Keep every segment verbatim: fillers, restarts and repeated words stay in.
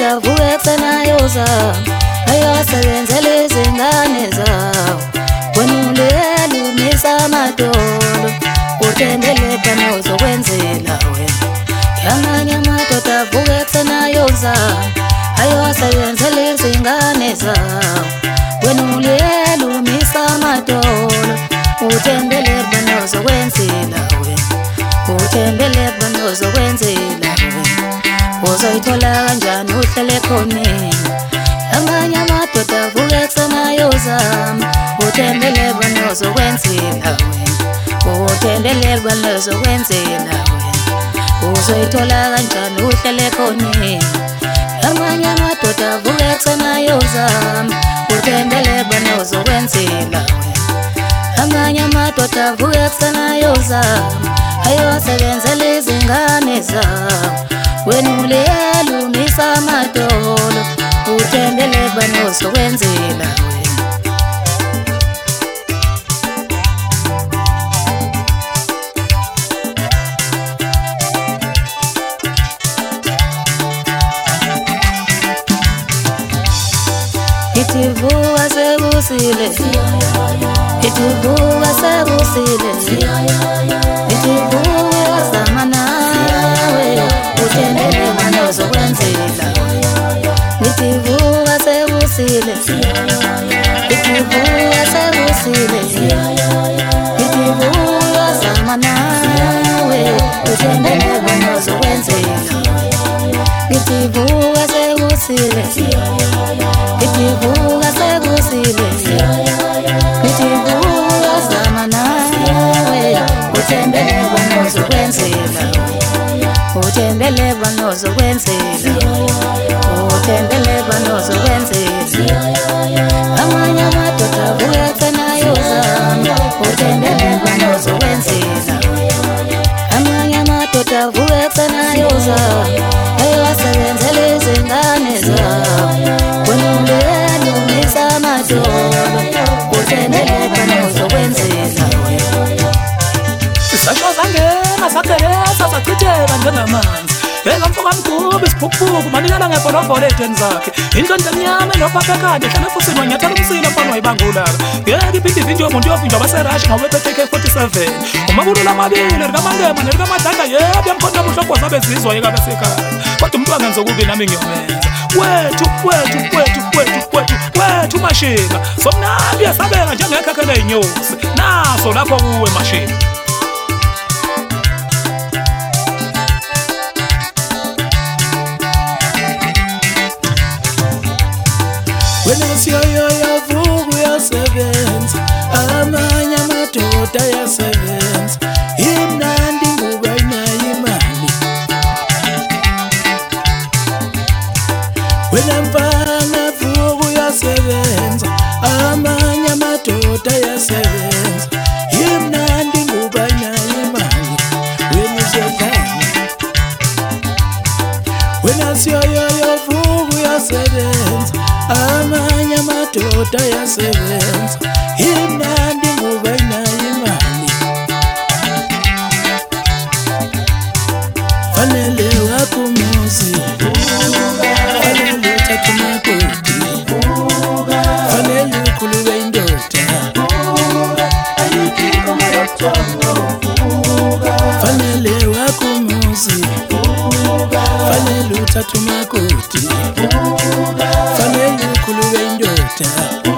amadoda avuke ekuseni ayozama ayosebenzela izingane zawo. Wena ulele umisa amadolo uthembele bani ozokwenzela wena. Amanye amadoda avuke ekuseni ayozama ayosebenzela izingane zawo. Wena ulele umisa amadolo uthembele bani ozokwenzela wena. Uthembele bani ozokwenzela wena. Uzoyithola kanjani uhlele khoneni. Amanye amadoda avuke ekuseni ayozama uthembele bani ozokwenzela wena. Uthembele bani ozokwenzela wena. Uzoyithola kanjani uhlele khoneni. Amanye amadoda avuke ekuseni ayozama uthembele bani ozokwenzela wena. Amanye amadoda avuke ekuseni ayozama ayosebenzela izingane zawo. Wena ulele umisa amadolo uthembele bani ozokwenzela wena. Ithi vuka sekusile, ithi vuka sekusile, ithi vuka uyozama nawe uthembele bani ozokwenzela. Ithi vuka sekusile, ithi vuka sekusile, ithi vuka uyozama nawe uthembele bani ozokwenzela. Ithi vuka sekusile, ithi vuka sekusile, ithi vuka uyozama nawe uthembele bani ozokwenzela. Uthembele bani ozokwenzela. Uthembele bani ozokwenzela. Amanye amadoda avuke ekuseni ayozama uthembele bani ozokwenzela. Amanye amadoda avuke ekuseni ayozama ayosebenzela izingane zawo. Wena ulele umisa amadolo uthembele bani ozokwenzela wena. Isasho zangena sageleza sachitheka njengamanzi. Beka mfoka mgubi isiphukuphuku manikela ngevolovolo ey'deni zakhe. Inhlonhle emnyama enophaphekade hlale futhi nonyathela umsila mfana wayibangulaka. Ngeke iphinde ivinjwe yomuntu yovinjwa abaserashi ngoba bephethe i-K forty-seven. Umabululo amabili likaMangema nelikaMadlanga yebo yamkhona ubuhlobo zabezizwa yeka basekhaya. Kodwa umuntu wangenza okubi nami ngiyomenza. Wethu wethu wethu wethu wethu wethu Mashika. Somnandi uyasabeka njengekhakhela ey'nyosi. Naso lapho kuwe Mashika. Wena siyoyo yavuka uyasebenza, amanye amadoda ayasebenza. Imnandi ngoba inayo imali. Wena mfana vuka uyasebenza, amanye amadoda ayasebenza. Imnandi ngoba inayo imali. Wena uzodlala. Wena siyoyo yavuka uyasebenza, amanye amadoda ayasebenza. Imnandi ngoba inayo imali. Fanele wakho umuzi, fanele uthathe umakoti, fanele ukhulube indoda. Fanele wakho umuzi, fanele uthathe umakoti, fanele ukhulube indoda.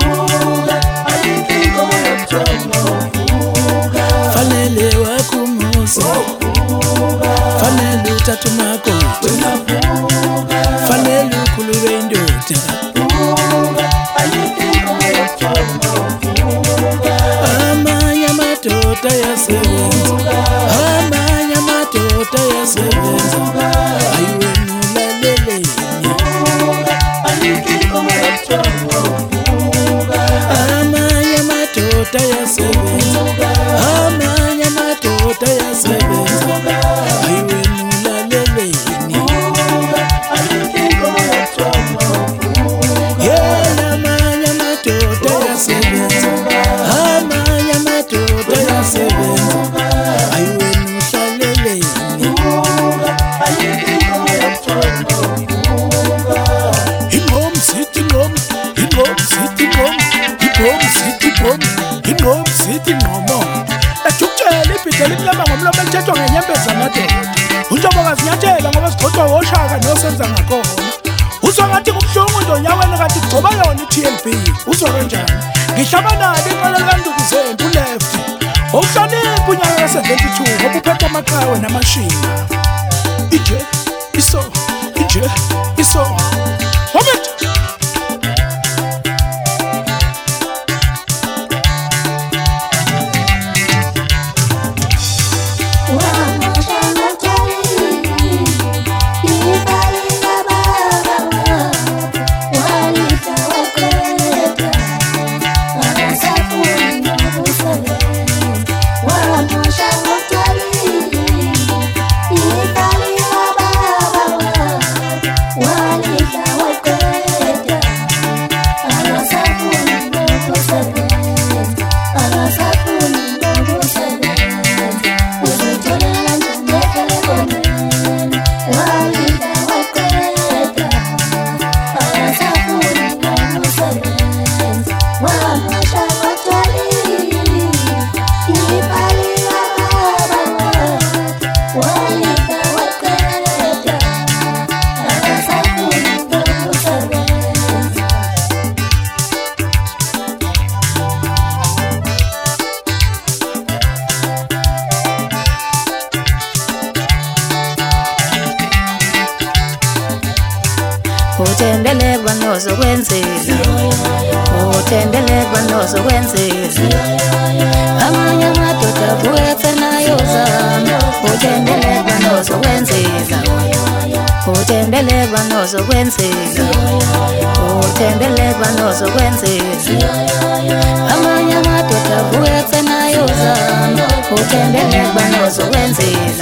Fanele wakho umuzi, fanele uthathe umakoti, fanele ukhulube indoda. Amanye amadoda ayasebenza, amanye amadoda ayasebenza. Ayiwena ulalele. Amanye amadoda ayasebenza, amanye amadoda ayasebenza. Ayiwena ulalele. nyembeza madoda uNtobokazi Nyathela ngoba sigcotshwa woShaka nosenza ngakona uzwa ngathi kubuhlungu ndonyaweni kanti kugcoba yona i-T L B uzwa kanjani ngihlaba nalo iqala likanduku zethu left okuhlonipha unyaka ka-seventy-two ngoba uphethe amaqhawe namashinga ije iso ije iso moment Utembelekwa nozokwenzela Utembelekwa nozokwenzela Amanye amadoda avuka ekuseni ayozama Utembelekwa nozokwenzela Utembelekwa nozokwenzela Utembelekwa nozokwenzela Amanye amadoda avuka ekuseni ayozama Utembelekwa nozokwenzela